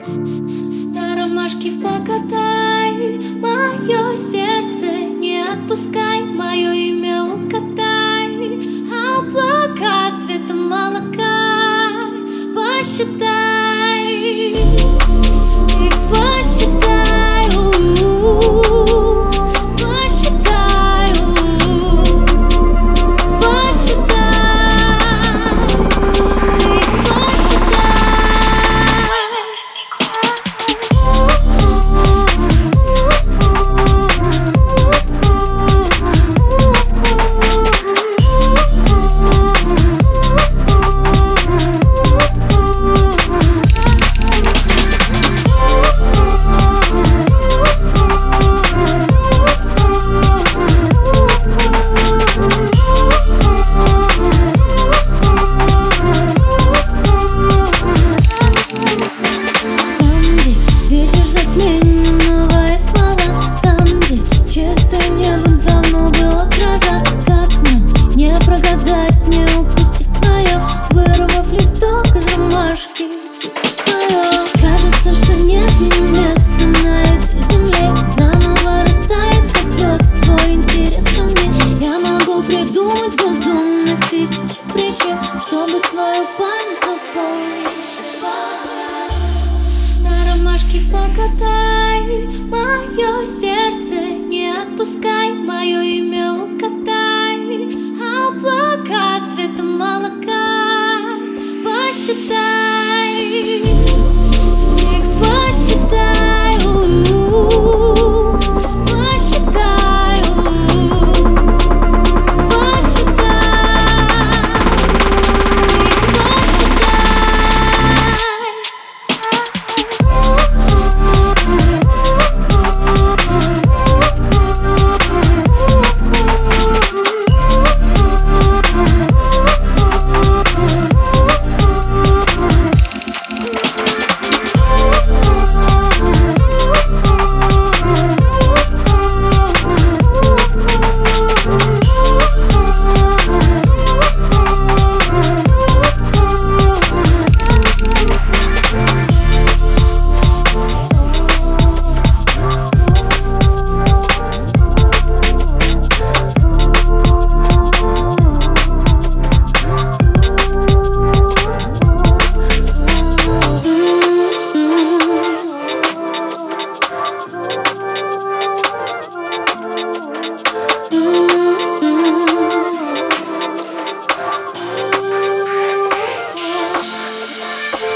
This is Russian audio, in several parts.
На ромашке покатай мое сердце, не отпускай, мое имя укатай, облака цветом молока посчитай, их посчитай, посчитай, кажется, что нет мне места на этой земле. Заново растает, как лед, твой интерес ко мне. Я могу придумать безумных тысяч причин, чтобы свою память заполнить. На ромашке покатай мое сердце, не отпускай, мое имя укатай, облака цветом молока посчитай, их посчитай, посчитай, посчитай, их посчитай.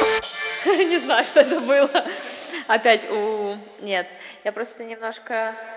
Не знаю, что это было. Опять Нет, я просто немножко